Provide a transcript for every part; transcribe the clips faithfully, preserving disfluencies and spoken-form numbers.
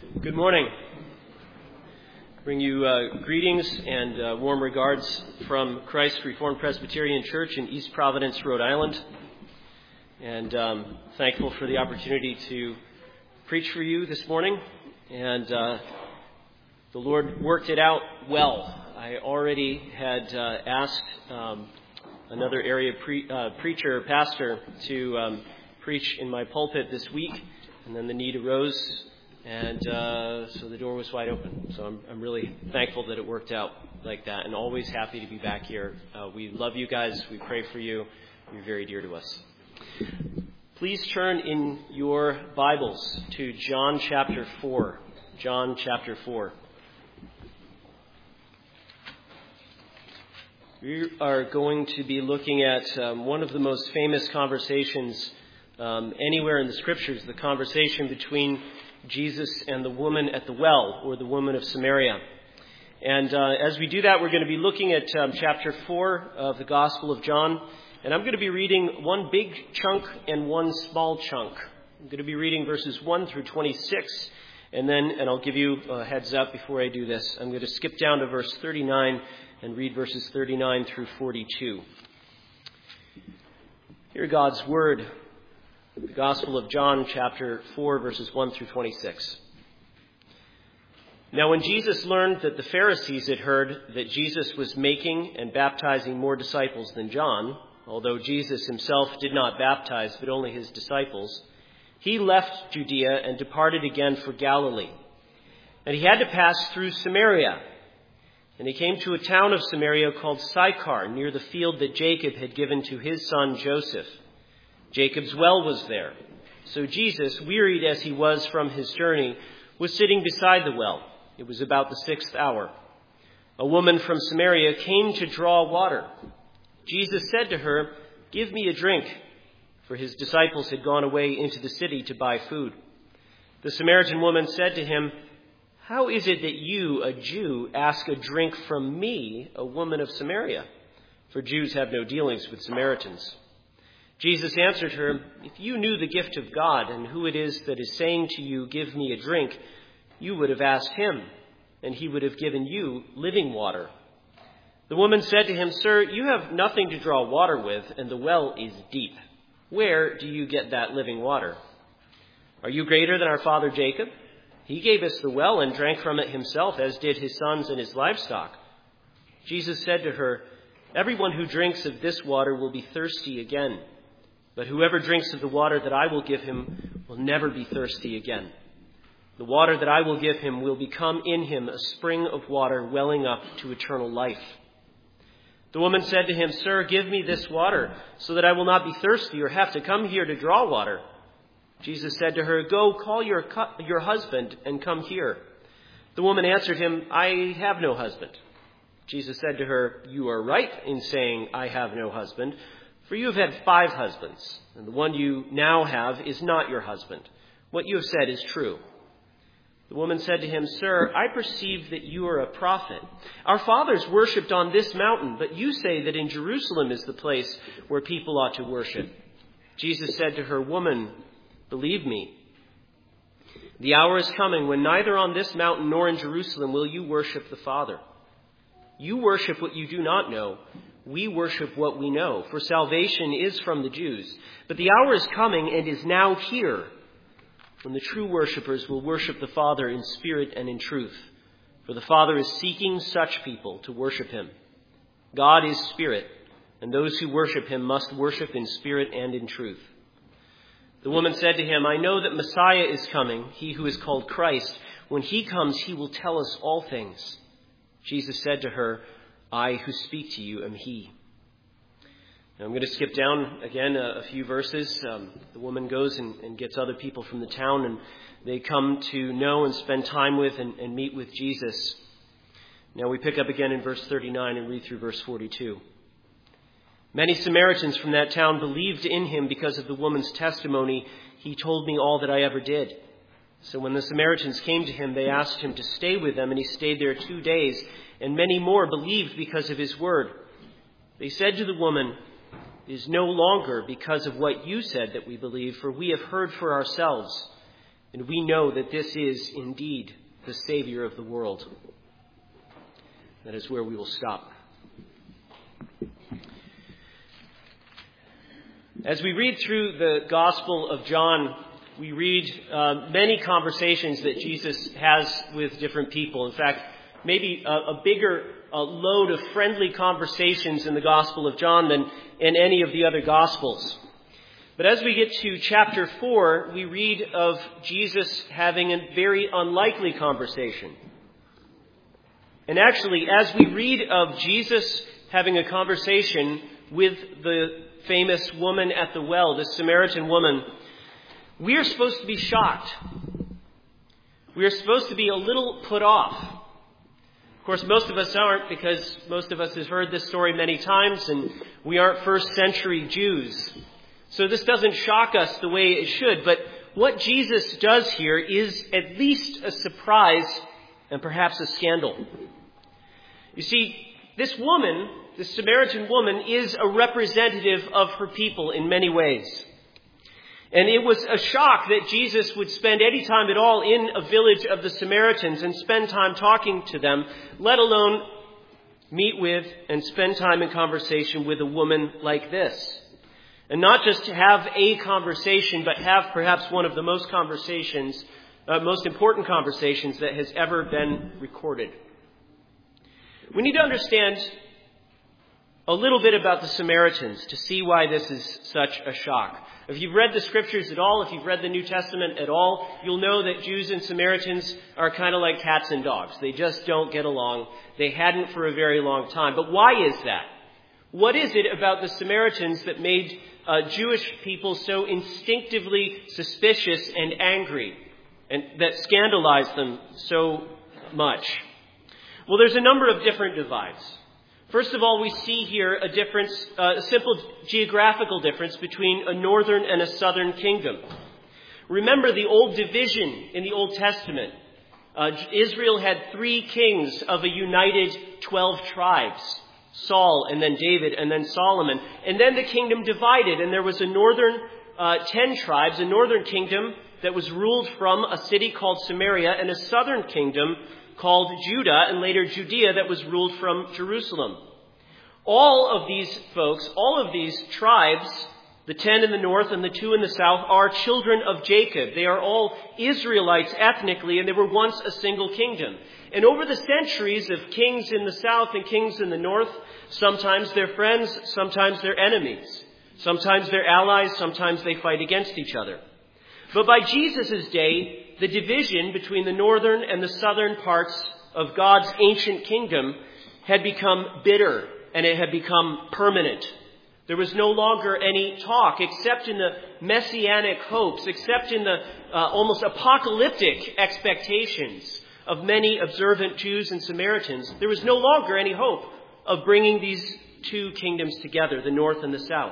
Good morning. Bring you uh, greetings and uh, warm regards from Christ Reformed Presbyterian Church in East Providence, Rhode Island. And um, thankful for the opportunity to preach for you this morning. And uh, the Lord worked it out well. I already had uh, asked um, another area pre- uh, preacher, pastor, to um, preach in my pulpit this week. And then the need arose. And uh, so the door was wide open. So I'm, I'm really thankful that it worked out like that, and always happy to be back here. Uh, we love you guys. We pray for you. You're very dear to us. Please turn in your Bibles to John chapter four. John chapter four. We are going to be looking at um, one of the most famous conversations um, anywhere in the Scriptures, the conversation between Jesus and the woman at the well, or the woman of Samaria. And uh, as we do that, we're going to be looking at um, chapter four of the Gospel of John. And I'm going to be reading one big chunk and one small chunk. I'm going to be reading verses one through twenty-six. And then, and I'll give you a heads up before I do this, I'm going to skip down to verse thirty-nine and read verses thirty-nine through forty-two. Hear God's word. The Gospel of John, chapter four, verses one through twenty-six. Now when Jesus learned that the Pharisees had heard that Jesus was making and baptizing more disciples than John, although Jesus himself did not baptize, but only his disciples, he left Judea and departed again for Galilee. And he had to pass through Samaria. And he came to a town of Samaria called Sychar, near the field that Jacob had given to his son Joseph. Jacob's well was there. So Jesus, wearied as he was from his journey, was sitting beside the well. It was about the sixth hour. A woman from Samaria came to draw water. Jesus said to her, "Give me a drink," for his disciples had gone away into the city to buy food. The Samaritan woman said to him, "How is it that you, a Jew, ask a drink from me, a woman of Samaria? For Jews have no dealings with Samaritans." Jesus answered her, "If you knew the gift of God and who it is that is saying to you, 'Give me a drink,' you would have asked him, and he would have given you living water." The woman said to him, "Sir, you have nothing to draw water with, and the well is deep. Where do you get that living water? Are you greater than our father Jacob? He gave us the well and drank from it himself, as did his sons and his livestock." Jesus said to her, "Everyone who drinks of this water will be thirsty again. But whoever drinks of the water that I will give him will never be thirsty again. The water that I will give him will become in him a spring of water welling up to eternal life." The woman said to him, "Sir, give me this water so that I will not be thirsty or have to come here to draw water." Jesus said to her, "Go, call your, your husband and come here." The woman answered him, "I have no husband." Jesus said to her, "You are right in saying, 'I have no husband,' for you have had five husbands, and the one you now have is not your husband. What you have said is true." The woman said to him, "Sir, I perceive that you are a prophet. Our fathers worshipped on this mountain, but you say that in Jerusalem is the place where people ought to worship." Jesus said to her, "Woman, believe me, the hour is coming when neither on this mountain nor in Jerusalem will you worship the Father. You worship what you do not know. We worship what we know, for salvation is from the Jews. But the hour is coming and is now here when the true worshipers will worship the Father in spirit and in truth. For the Father is seeking such people to worship him. God is spirit, and those who worship him must worship in spirit and in truth." The woman said to him, "I know that Messiah is coming, he who is called Christ. When he comes, he will tell us all things." Jesus said to her, "I who speak to you am he." Now I'm going to skip down again a, a few verses. Um, the woman goes and, and gets other people from the town, and they come to know and spend time with and, and meet with Jesus. Now we pick up again in verse thirty-nine and read through verse forty-two. "Many Samaritans from that town believed in him because of the woman's testimony. 'He told me all that I ever did.' So when the Samaritans came to him, they asked him to stay with them, and he stayed there two days. And many more believed because of his word. They said to the woman, 'It is no longer because of what you said that we believe, for we have heard for ourselves, And we know that this is indeed the Savior of the world. That is where we will stop. As we read through the Gospel of John, we read uh, many conversations that Jesus has with different people. In fact, maybe a, a bigger uh, load of friendly conversations in the Gospel of John than in any of the other Gospels. But as we get to chapter four, we read of Jesus having a very unlikely conversation. And actually, as we read of Jesus having a conversation with the famous woman at the well, this Samaritan woman, we are supposed to be shocked. We are supposed to be a little put off. Of course, most of us aren't, because most of us have heard this story many times, and we aren't first century Jews. So this doesn't shock us the way it should. But what Jesus does here is at least a surprise and perhaps a scandal. You see, this woman, this Samaritan woman, is a representative of her people in many ways. And it was a shock that Jesus would spend any time at all in a village of the Samaritans and spend time talking to them, let alone meet with and spend time in conversation with a woman like this. And not just to have a conversation, but have perhaps one of the most conversations, uh, most important conversations that has ever been recorded. We need to understand a little bit about the Samaritans to see why this is such a shock. If you've read the scriptures at all, if you've read the New Testament at all, you'll know that Jews and Samaritans are kind of like cats and dogs. They just don't get along. They hadn't for a very long time. But why is that? What is it about the Samaritans that made uh, Jewish people so instinctively suspicious and angry, and that scandalized them so much? Well, there's a number of different divides. First of all, we see here a difference, uh, a simple geographical difference between a northern and a southern kingdom. Remember the old division in the Old Testament. Uh, Israel had three kings of a united twelve tribes. Saul, and then David, and then Solomon. And then the kingdom divided, and there was a northern uh, ten tribes, a northern kingdom that was ruled from a city called Samaria, and a southern kingdom called Judah, and later Judea, that was ruled from Jerusalem. All of these folks, all of these tribes, the ten in the north and the two in the south, are children of Jacob. They are all Israelites ethnically, and they were once a single kingdom. And over the centuries of kings in the south and kings in the north, sometimes they're friends, sometimes they're enemies. Sometimes they're allies, sometimes they fight against each other. But by Jesus' day, the division between the northern and the southern parts of God's ancient kingdom had become bitter, and it had become permanent. There was no longer any talk except in the messianic hopes, except in the uh, almost apocalyptic expectations of many observant Jews and Samaritans. There was no longer any hope of bringing these two kingdoms together, the north and the south.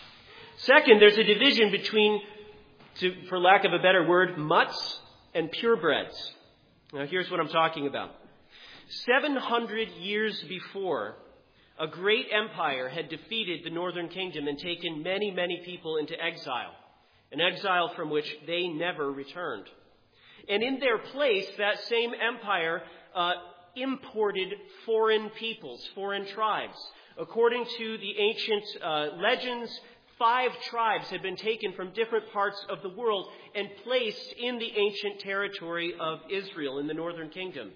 Second, there's a division between, to, for lack of a better word, mutts and purebreds. Now, here's what I'm talking about. seven hundred years before, a great empire had defeated the northern kingdom and taken many, many people into exile, an exile from which they never returned. And in their place, that same empire uh, imported foreign peoples, foreign tribes. According to the ancient uh, legends, five tribes had been taken from different parts of the world and placed in the ancient territory of Israel in the northern kingdom.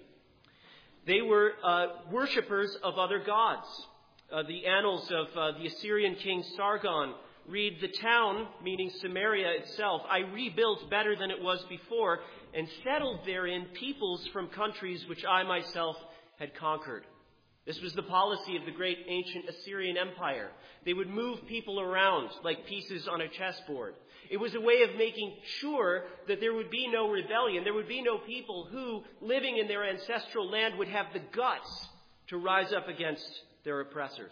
They were uh, worshippers of other gods. Uh, the annals of uh, the Assyrian king Sargon read, "The town," meaning Samaria itself, "I rebuilt better than it was before, and settled therein peoples from countries which I myself had conquered." This was the policy of the great ancient Assyrian Empire. They would move people around like pieces on a chessboard. It was a way of making sure that there would be no rebellion. There would be no people who, living in their ancestral land, would have the guts to rise up against their oppressors.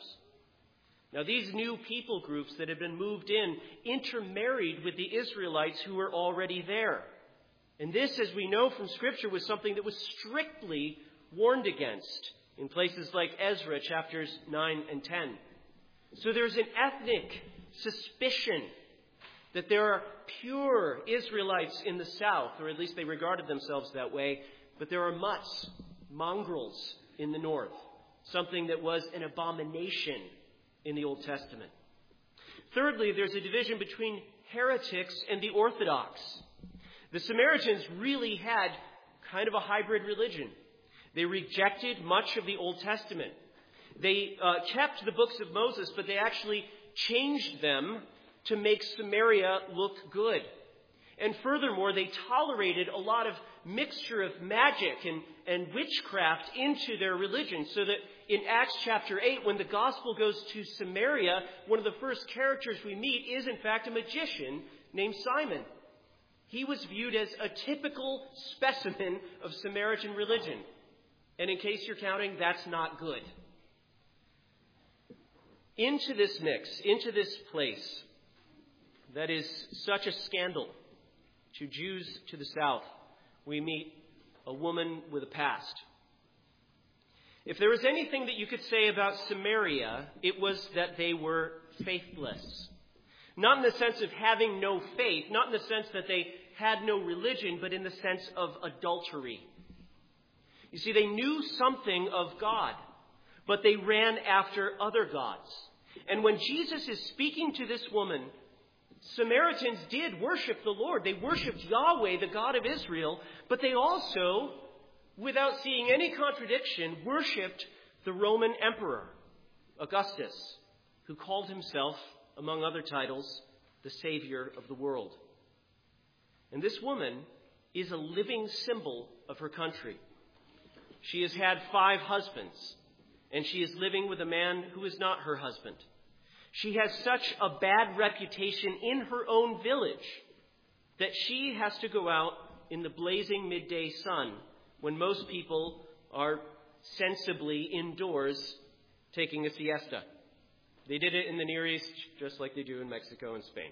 Now, these new people groups that had been moved in intermarried with the Israelites who were already there. And this, as we know from Scripture, was something that was strictly warned against in places like Ezra, chapters nine and ten. So there's an ethnic suspicion that there are pure Israelites in the south, or at least they regarded themselves that way, but there are mutts, mongrels in the north, something that was an abomination in the Old Testament. Thirdly, there's a division between heretics and the Orthodox. The Samaritans really had kind of a hybrid religion. They rejected much of the Old Testament. They uh, kept the books of Moses, but they actually changed them to make Samaria look good. And furthermore, they tolerated a lot of mixture of magic and, and witchcraft into their religion, so that in Acts chapter eight, when the gospel goes to Samaria, one of the first characters we meet is in fact a magician named Simon. He was viewed as a typical specimen of Samaritan religion. And in case you're counting, that's not good. Into this mix, into this place that is such a scandal to Jews to the south, we meet a woman with a past. If there was anything that you could say about Samaria, it was that they were faithless. Not in the sense of having no faith, not in the sense that they had no religion, but in the sense of adultery. You see, they knew something of God, but they ran after other gods. And when Jesus is speaking to this woman, Samaritans did worship the Lord. They worshiped Yahweh, the God of Israel, but they also, without seeing any contradiction, worshipped the Roman emperor, Augustus, who called himself, among other titles, the Savior of the world. And this woman is a living symbol of her country. She has had five husbands, and she is living with a man who is not her husband. She has such a bad reputation in her own village that she has to go out in the blazing midday sun when most people are sensibly indoors taking a siesta. They did it in the Near East just like they do in Mexico and Spain.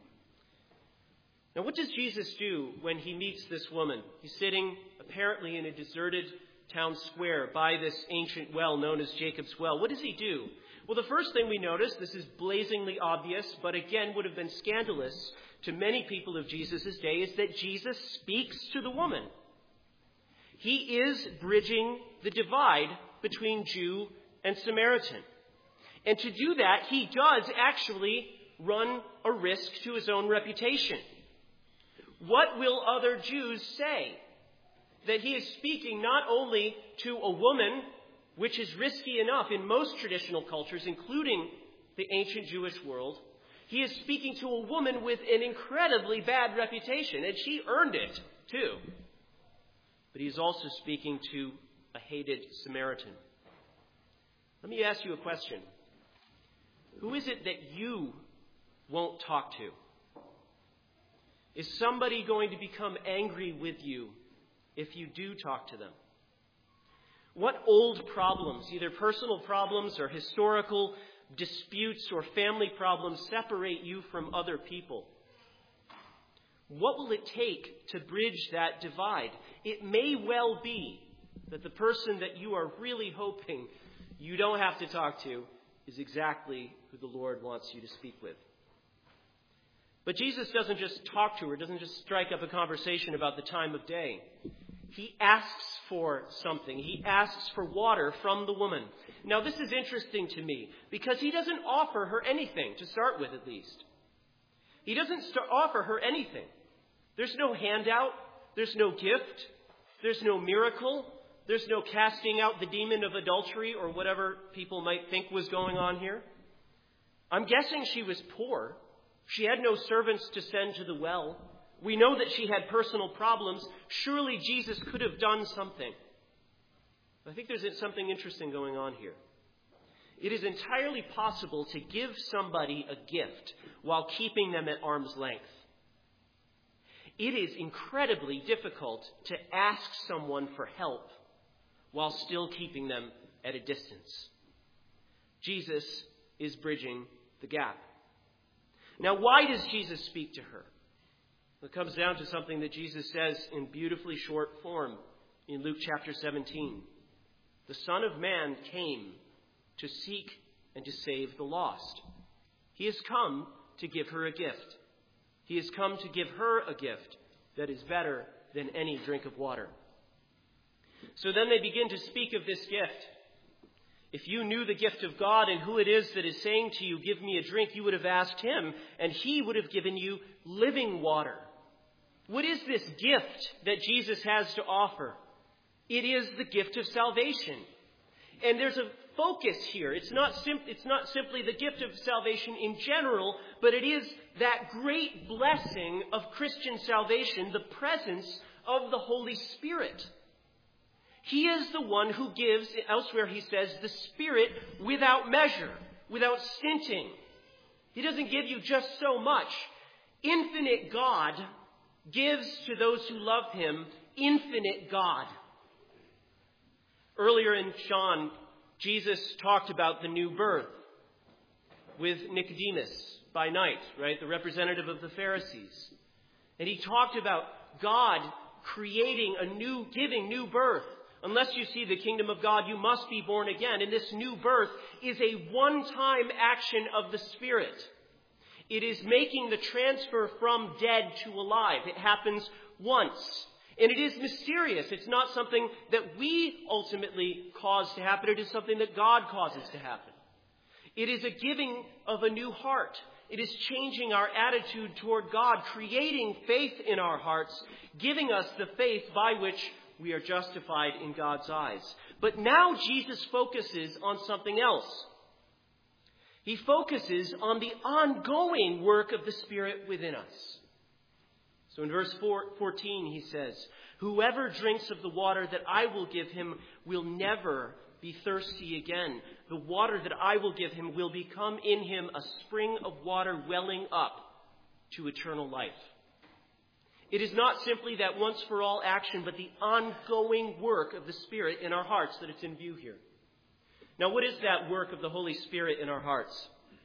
Now, what does Jesus do when he meets this woman? He's sitting apparently in a deserted town square by this ancient well known as Jacob's Well. What does he do? Well, the first thing we notice, this is blazingly obvious, but again would have been scandalous to many people of Jesus' day, is that Jesus speaks to the woman. He is bridging the divide between Jew and Samaritan. And to do that, he does actually run a risk to his own reputation. What will other Jews say? That he is speaking not only to a woman, which is risky enough in most traditional cultures, including the ancient Jewish world. He is speaking to a woman with an incredibly bad reputation, and she earned it, too. But he's also speaking to a hated Samaritan. Let me ask you a question. Who is it that you won't talk to? Is somebody going to become angry with you if you do talk to them? What old problems, either personal problems or historical disputes or family problems, separate you from other people? What will it take to bridge that divide? It may well be that the person that you are really hoping you don't have to talk to is exactly who the Lord wants you to speak with. But Jesus doesn't just talk to her, doesn't just strike up a conversation about the time of day. He asks for something. He asks for water from the woman. Now, this is interesting to me because he doesn't offer her anything, to start with at least. He doesn't start, offer her anything. There's no handout. There's no gift. There's no miracle. There's no casting out the demon of adultery or whatever people might think was going on here. I'm guessing she was poor. She had no servants to send to the well. We know that she had personal problems. Surely Jesus could have done something. But I think there's something interesting going on here. It is entirely possible to give somebody a gift while keeping them at arm's length. It is incredibly difficult to ask someone for help while still keeping them at a distance. Jesus is bridging the gap. Now, why does Jesus speak to her? It comes down to something that Jesus says in beautifully short form in Luke chapter seventeen. The Son of Man came to seek and to save the lost. He has come to give her a gift. He has come to give her a gift that is better than any drink of water. So then they begin to speak of this gift. If you knew the gift of God and who it is that is saying to you, give me a drink, you would have asked him, and he would have given you living water. What is this gift that Jesus has to offer? It is the gift of salvation. And there's a focus here. It's not, sim- it's not simply the gift of salvation in general, but it is that great blessing of Christian salvation, the presence of the Holy Spirit. He is the one who gives, elsewhere he says, the Spirit without measure, without stinting. He doesn't give you just so much. Infinite God gives to those who love him infinite God. Earlier in John, Jesus talked about the new birth with Nicodemus by night, right? The representative of the Pharisees. And he talked about God creating a new, giving new birth. Unless you see the kingdom of God, you must be born again. And this new birth is a one-time action of the Spirit. It is making the transfer from dead to alive. It happens once. And it is mysterious. It's not something that we ultimately cause to happen. It is something that God causes to happen. It is a giving of a new heart. It is changing our attitude toward God, creating faith in our hearts, giving us the faith by which we are justified in God's eyes. But now Jesus focuses on something else. He focuses on the ongoing work of the Spirit within us. So in verse fourteen he says, whoever drinks of the water that I will give him will never be thirsty again. The water that I will give him will become in him a spring of water welling up to eternal life. It is not simply that once-for-all action, but the ongoing work of the Spirit in our hearts that it's in view here. Now, what is that work of the Holy Spirit in our hearts?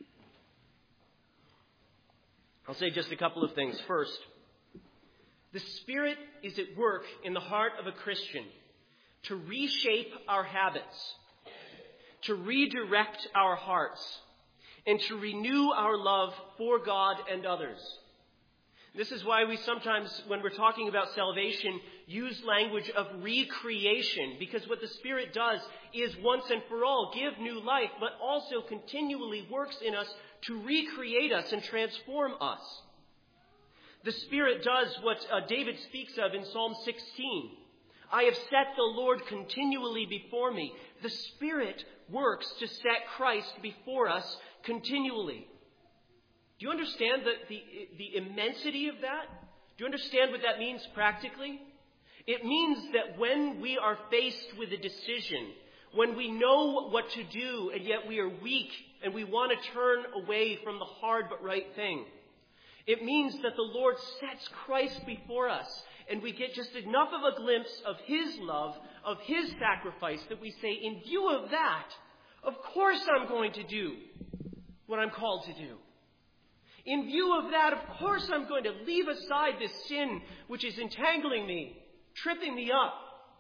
I'll say just a couple of things. First, the Spirit is at work in the heart of a Christian to reshape our habits, to redirect our hearts, and to renew our love for God and others. This is why we sometimes, when we're talking about salvation, use language of recreation, because what the Spirit does is once and for all give new life, but also continually works in us to recreate us and transform us. The Spirit does what uh, David speaks of in Psalm sixteen. I have set the Lord continually before me. The Spirit works to set Christ before us continually. Do you understand the, the, the immensity of that? Do you understand what that means practically? It means that when we are faced with a decision, when we know what to do and yet we are weak and we want to turn away from the hard but right thing, it means that the Lord sets Christ before us and we get just enough of a glimpse of his love, of his sacrifice, that we say, in view of that, of course I'm going to do what I'm called to do. In view of that, of course I'm going to leave aside this sin which is entangling me, tripping me up.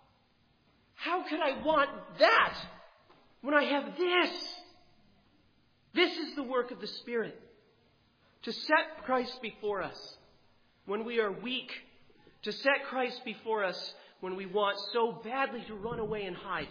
How could I want that when I have this? This is the work of the Spirit. To set Christ before us when we are weak. To set Christ before us when we want so badly to run away and hide.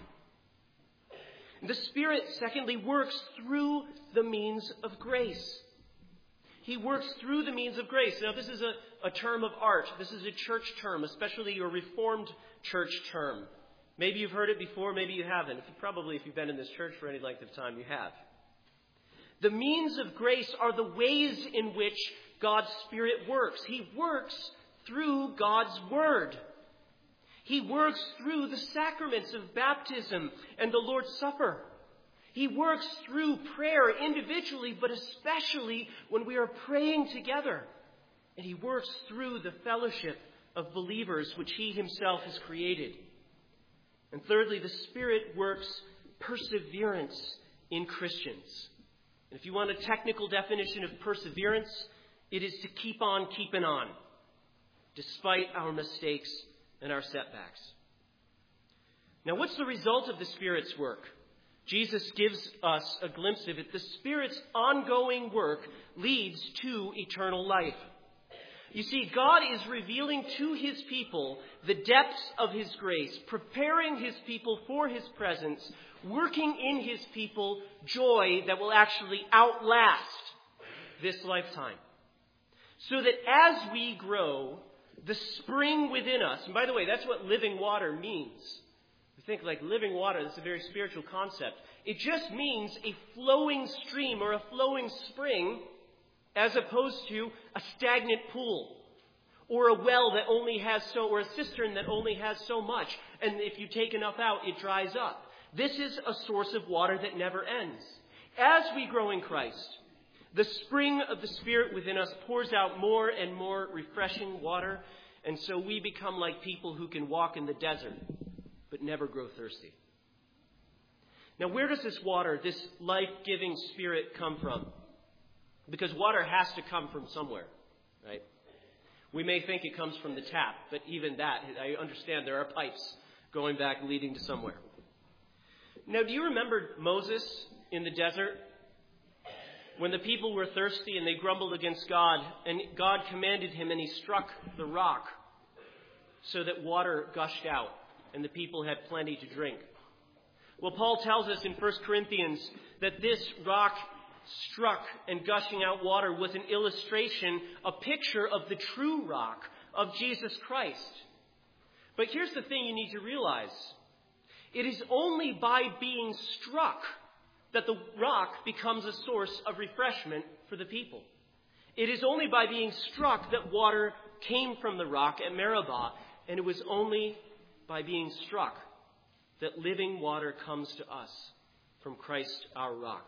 The Spirit, secondly, works through the means of grace. He works through the means of grace. Now, this is a, a term of art. This is a church term, especially your Reformed church term. Maybe you've heard it before, maybe you haven't. If you, probably if you've been in this church for any length of time, you have. The means of grace are the ways in which God's Spirit works. He works through God's Word. He works through the sacraments of baptism and the Lord's Supper. He works through prayer individually, but especially when we are praying together. And he works through the fellowship of believers which he himself has created. And thirdly, the Spirit works perseverance in Christians. And if you want a technical definition of perseverance, it is to keep on keeping on, despite our mistakes and our setbacks. Now, what's the result of the Spirit's work? Jesus gives us a glimpse of it. The Spirit's ongoing work leads to eternal life. You see, God is revealing to his people the depths of his grace, preparing his people for his presence, working in his people joy that will actually outlast this lifetime. So that as we grow, the spring within us, and by the way, that's what living water means. We think like living water, that's a very spiritual concept. It just means a flowing stream or a flowing spring, as opposed to a stagnant pool or a well that only has so, or a cistern that only has so much. And if you take enough out, it dries up. This is a source of water that never ends. As we grow in Christ, the spring of the Spirit within us pours out more and more refreshing water. And so we become like people who can walk in the desert, but never grow thirsty. Now, where does this water, this life-giving Spirit come from? Because water has to come from somewhere, right? We may think it comes from the tap, but even that, I understand there are pipes going back leading to somewhere. Now, do you remember Moses in the desert? When the people were thirsty and they grumbled against God, and God commanded him and he struck the rock so that water gushed out and the people had plenty to drink. Well, Paul tells us in First Corinthians that this rock struck and gushing out water was an illustration, a picture of the true rock of Jesus Christ. But here's the thing you need to realize. It is only by being struck that the rock becomes a source of refreshment for the people. It is only by being struck that water came from the rock at Meribah, and it was only by being struck that living water comes to us from Christ our rock.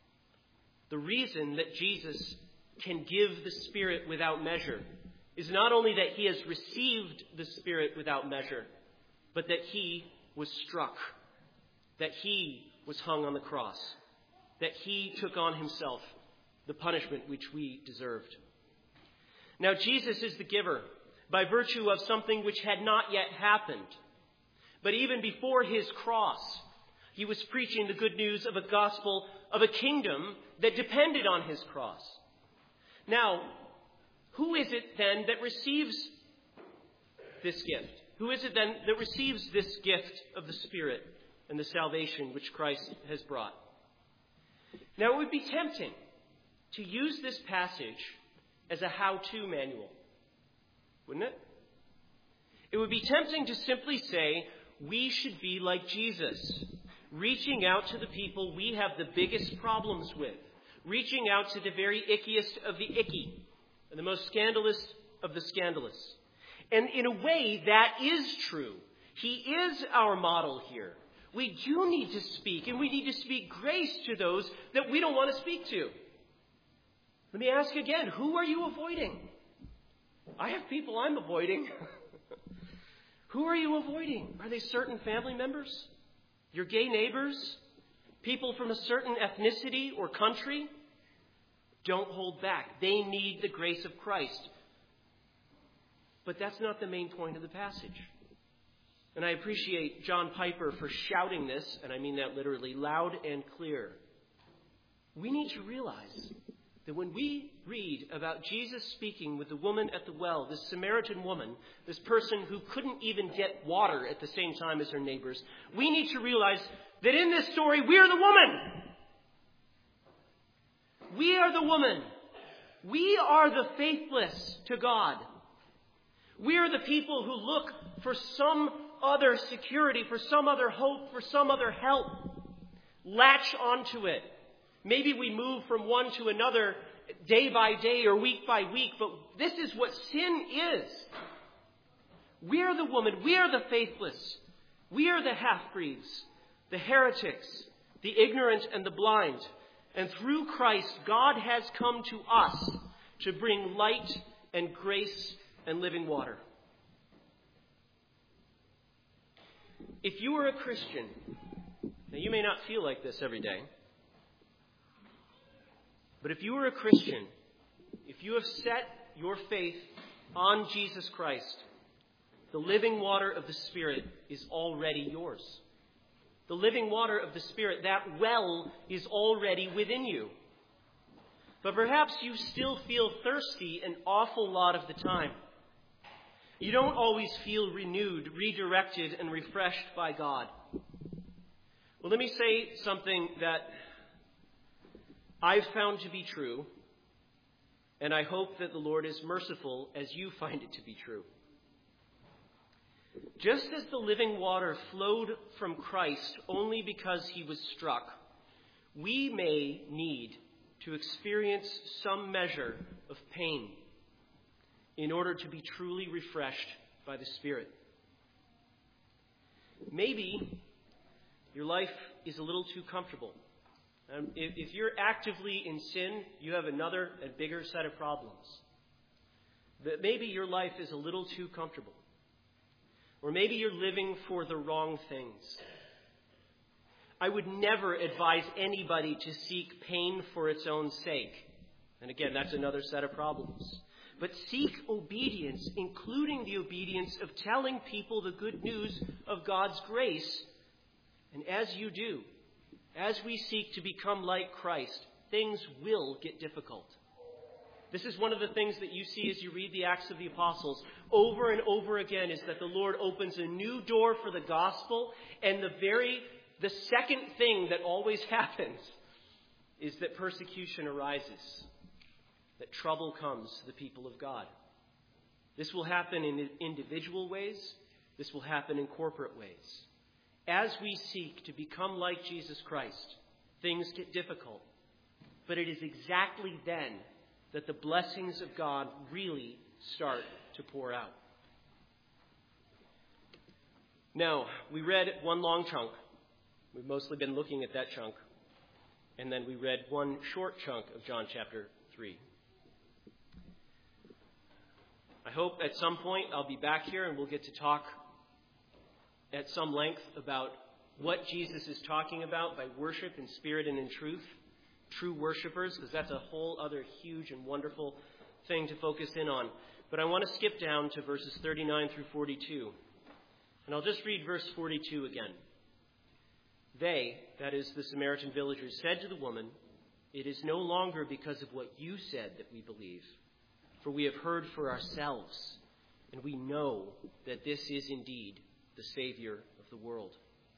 The reason that Jesus can give the Spirit without measure is not only that he has received the Spirit without measure, but that he was struck, that he was hung on the cross, that he took on himself the punishment which we deserved. Now, Jesus is the giver by virtue of something which had not yet happened. But even before his cross, he was preaching the good news of a gospel of a kingdom that depended on his cross. Now, who is it then that receives this gift? Who is it then that receives this gift of the Spirit and the salvation which Christ has brought? Now, it would be tempting to use this passage as a how-to manual, wouldn't it? It would be tempting to simply say, we should be like Jesus, reaching out to the people we have the biggest problems with, reaching out to the very ickiest of the icky, and the most scandalous of the scandalous. And in a way, that is true. He is our model here. We do need to speak, and we need to speak grace to those that we don't want to speak to. Let me ask again, who are you avoiding? I have people I'm avoiding. Who are you avoiding? Are they certain family members? Your gay neighbors? People from a certain ethnicity or country? Don't hold back. They need the grace of Christ. But that's not the main point of the passage. And I appreciate John Piper for shouting this, and I mean that literally, loud and clear. We need to realize that when we read about Jesus speaking with the woman at the well, this Samaritan woman, this person who couldn't even get water at the same time as her neighbors, we need to realize that in this story, we are the woman. We are the woman. We are the faithless to God. We are the people who look for some other security, for some other hope, for some other help. Latch onto it. Maybe we move from one to another day by day or week by week, but this is what sin is. We are the woman. We are the faithless. We are the half-breeds, the heretics, the ignorant and the blind. And through Christ, God has come to us to bring light and grace and living water. If you are a Christian, now you may not feel like this every day, but if you are a Christian, if you have set your faith on Jesus Christ, the living water of the Spirit is already yours. The living water of the Spirit, that well, is already within you. But perhaps you still feel thirsty an awful lot of the time. You don't always feel renewed, redirected, and refreshed by God. Well, let me say something that I've found to be true, and I hope that the Lord is merciful as you find it to be true. Just as the living water flowed from Christ only because he was struck, we may need to experience some measure of pain in order to be truly refreshed by the Spirit. Maybe your life is a little too comfortable. Um, if, if you're actively in sin, you have another and bigger set of problems. But maybe your life is a little too comfortable. Or maybe you're living for the wrong things. I would never advise anybody to seek pain for its own sake. And again, that's another set of problems. But seek obedience, including the obedience of telling people the good news of God's grace. And as you do, as we seek to become like Christ, things will get difficult. This is one of the things that you see as you read the Acts of the Apostles over and over again, is that the Lord opens a new door for the gospel, and the very, the second thing that always happens is that persecution arises, that trouble comes to the people of God. This will happen in individual ways. This will happen in corporate ways. As we seek to become like Jesus Christ, things get difficult. But it is exactly then that the blessings of God really start to pour out. Now, we read one long chunk. We've mostly been looking at that chunk. And then we read one short chunk of John chapter three. I hope at some point I'll be back here and we'll get to talk at some length about what Jesus is talking about by worship in spirit and in truth. True worshipers, because that's a whole other huge and wonderful thing to focus in on. But I want to skip down to verses thirty-nine through forty-two. And I'll just read verse forty-two again. They, that is the Samaritan villagers, said to the woman, "It is no longer because of what you said that we believe, for we have heard for ourselves, and we know that this is indeed the Savior of the world."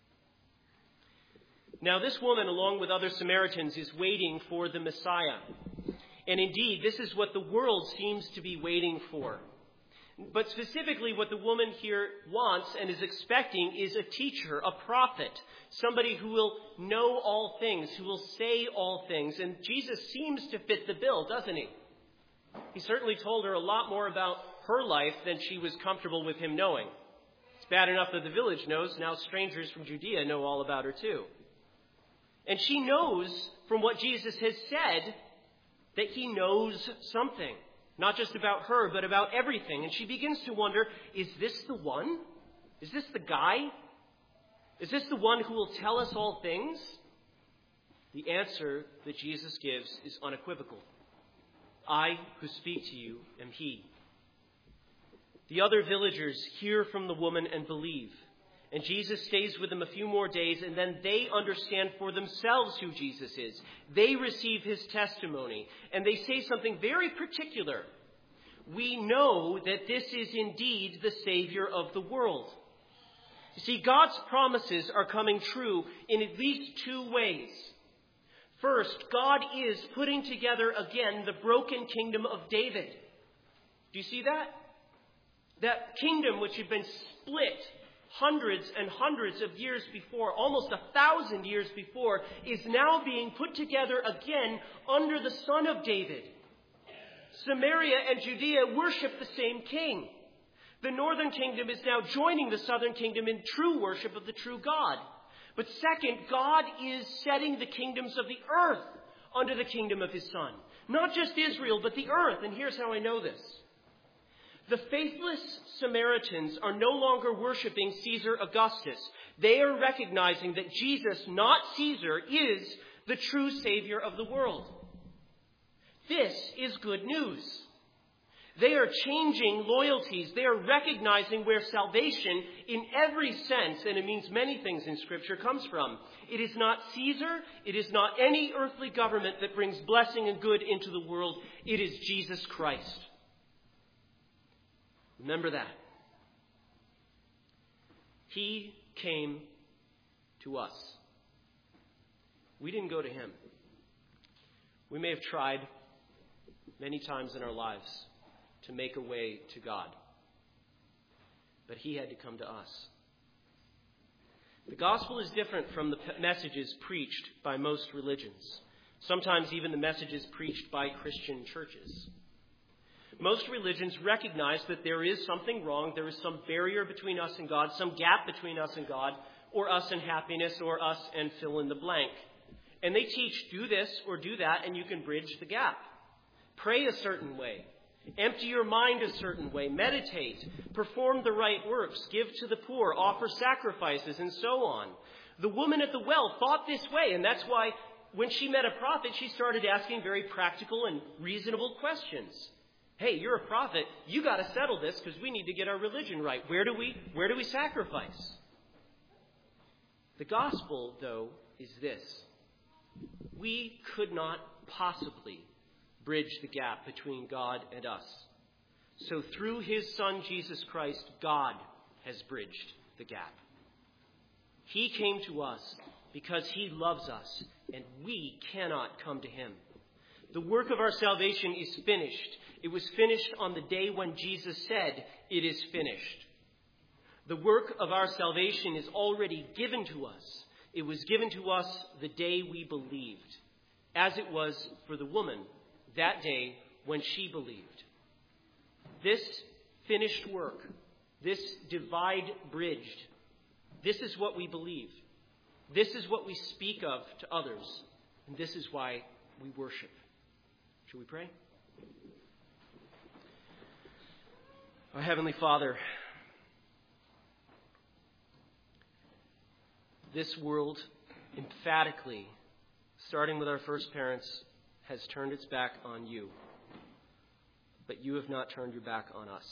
Now, this woman, along with other Samaritans, is waiting for the Messiah. And indeed, this is what the world seems to be waiting for. But specifically, what the woman here wants and is expecting is a teacher, a prophet, somebody who will know all things, who will say all things. And Jesus seems to fit the bill, doesn't he? He certainly told her a lot more about her life than she was comfortable with him knowing. It's bad enough that the village knows. Now strangers from Judea know all about her too. And she knows from what Jesus has said that he knows something. Not just about her, but about everything. And she begins to wonder, is this the one? Is this the guy? Is this the one who will tell us all things? The answer that Jesus gives is unequivocal. I who speak to you am he. The other villagers hear from the woman and believe. And Jesus stays with them a few more days, and then they understand for themselves who Jesus is. They receive his testimony, and they say something very particular. We know that this is indeed the Savior of the world. You see, God's promises are coming true in at least two ways. First, God is putting together again the broken kingdom of David. Do you see that? That kingdom which had been split hundreds and hundreds of years before, almost a thousand years before, is now being put together again under the Son of David. Samaria and Judea worship the same king. The northern kingdom is now joining the southern kingdom in true worship of the true God. But second, God is setting the kingdoms of the earth under the kingdom of his Son. Not just Israel, but the earth. And here's how I know this. The faithless Samaritans are no longer worshiping Caesar Augustus. They are recognizing that Jesus, not Caesar, is the true Savior of the world. This is good news. They are changing loyalties. They are recognizing where salvation, in every sense, and it means many things in Scripture, comes from. It is not Caesar. It is not any earthly government that brings blessing and good into the world. It is Jesus Christ. Remember that. He came to us. We didn't go to him. We may have tried many times in our lives to make a way to God, but he had to come to us. The gospel is different from the messages preached by most religions, sometimes even the messages preached by Christian churches. Most religions recognize that there is something wrong, there is some barrier between us and God, some gap between us and God, or us and happiness, or us and fill in the blank. And they teach, do this or do that, and you can bridge the gap. Pray a certain way. Empty your mind a certain way. Meditate. Perform the right works. Give to the poor. Offer sacrifices, and so on. The woman at the well thought this way, and that's why when she met a prophet, she started asking very practical and reasonable questions. Hey, you're a prophet. You got to settle this because we need to get our religion right. Where do we, where do we sacrifice? The gospel, though, is this. We could not possibly bridge the gap between God and us. So through his Son, Jesus Christ, God has bridged the gap. He came to us because he loves us, and we cannot come to him. The work of our salvation is finished. It was finished on the day when Jesus said, "It is finished." The work of our salvation is already given to us. It was given to us the day we believed, as it was for the woman that day when she believed. This finished work, this divide bridged, this is what we believe. This is what we speak of to others, and this is why we worship. Shall we pray? Our Heavenly Father, this world emphatically, starting with our first parents, has turned its back on you. But you have not turned your back on us.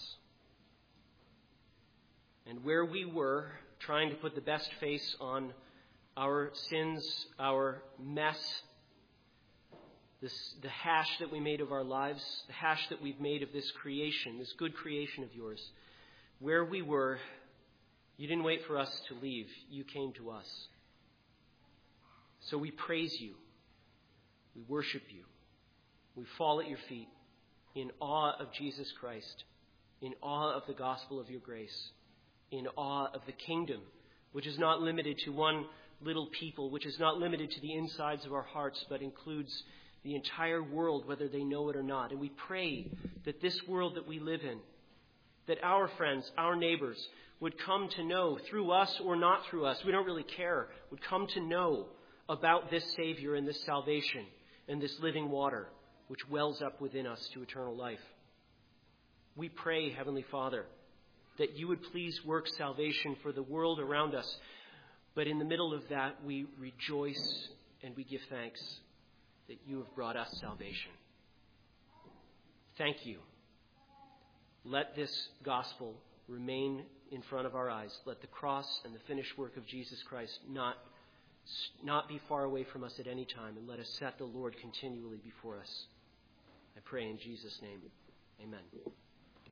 And where we were trying to put the best face on our sins, our mess, this, the hash that we made of our lives, the hash that we've made of this creation, this good creation of yours, where we were, you didn't wait for us to leave. You came to us. So we praise you. We worship you. We fall at your feet in awe of Jesus Christ, in awe of the gospel of your grace, in awe of the kingdom, which is not limited to one little people, which is not limited to the insides of our hearts, but includes the entire world, whether they know it or not. And we pray that this world that we live in, that our friends, our neighbors, would come to know through us or not through us, we don't really care, would come to know about this Savior and this salvation and this living water which wells up within us to eternal life. We pray, Heavenly Father, that you would please work salvation for the world around us. But in the middle of that, we rejoice and we give thanks that you have brought us salvation. Thank you. Let this gospel remain in front of our eyes. Let the cross and the finished work of Jesus Christ not, not be far away from us at any time. And let us set the Lord continually before us. I pray in Jesus' name. Amen.